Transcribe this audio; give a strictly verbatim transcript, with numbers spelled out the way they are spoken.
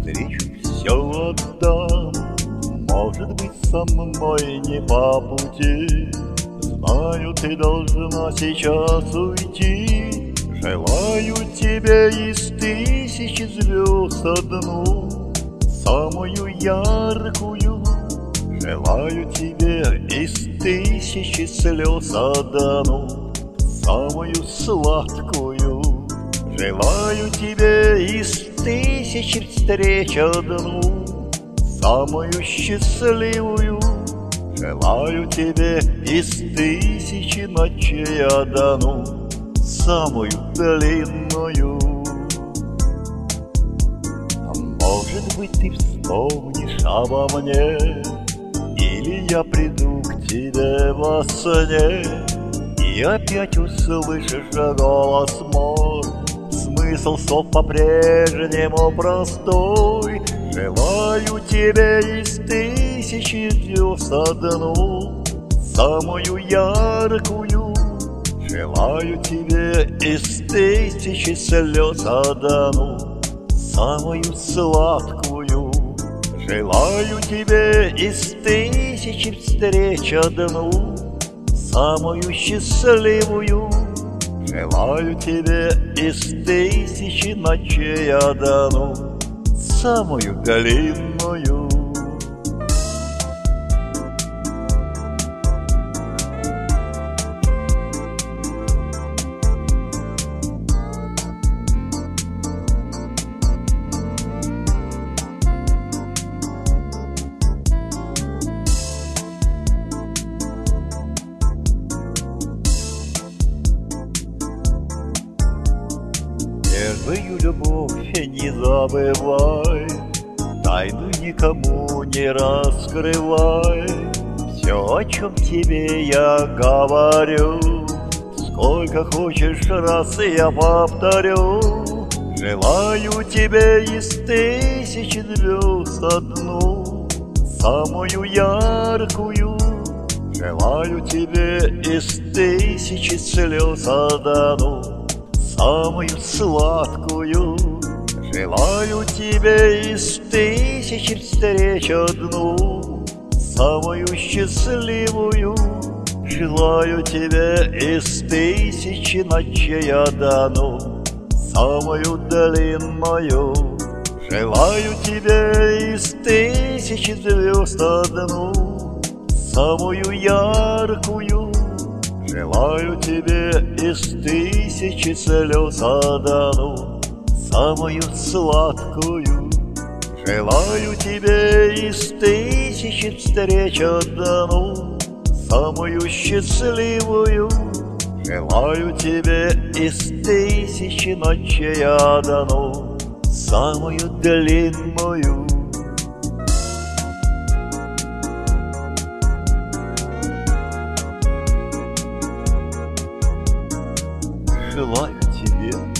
навстречу все отдам. Может быть, со мной не по пути. Знаю, ты должна сейчас уйти. Желаю тебе из тысячи звезд одну, самую яркую. Желаю тебе из тысячи слез одну, самую сладкую. Желаю тебе из тысячи встреч одну, самую счастливую. Желаю тебе из тысячи ночей одну, самую длинную. А может быть, ты вспомнишь обо мне, или я приду к тебе во сне, и опять услышишь голос мой. Смысл слов по-прежнему простой. Желаю тебе из тысячи звезд одну, самую яркую. Желаю тебе из тысячи слез одну, самую сладкую. Желаю тебе из тысячи встреч одну, самую счастливую. Желаю тебе из тысячи ночей одну, самую длинную. Первую любовь не забывай, тайну никому не раскрывай. Все, о чем тебе я говорю, сколько хочешь раз я повторю. Желаю тебе из тысячи звезд одну, самую яркую. Желаю тебе из тысячи слез одну, самую сладкую. Желаю тебе из тысячи встреч одну, самую счастливую. Желаю тебе из тысячи ночей одну, самую длинную. Желаю тебе из тысячи звезд одну, самую яркую. Желаю тебе из тысячи слез одну, самую сладкую. Желаю тебе из тысячи встреч одну, самую счастливую. Желаю тебе из тысячи ночей одну, самую длинную. Желаю тебе